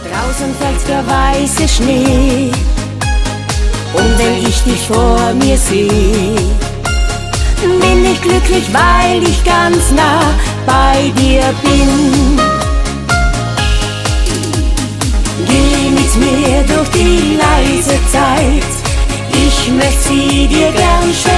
Draußen fällt der weiße Schnee, und wenn ich dich vor mir sehe, bin ich glücklich, weil ich ganz nah bei dir bin. Geh mit mir durch die leise Zeit, ich möchte sie dir gern schenken.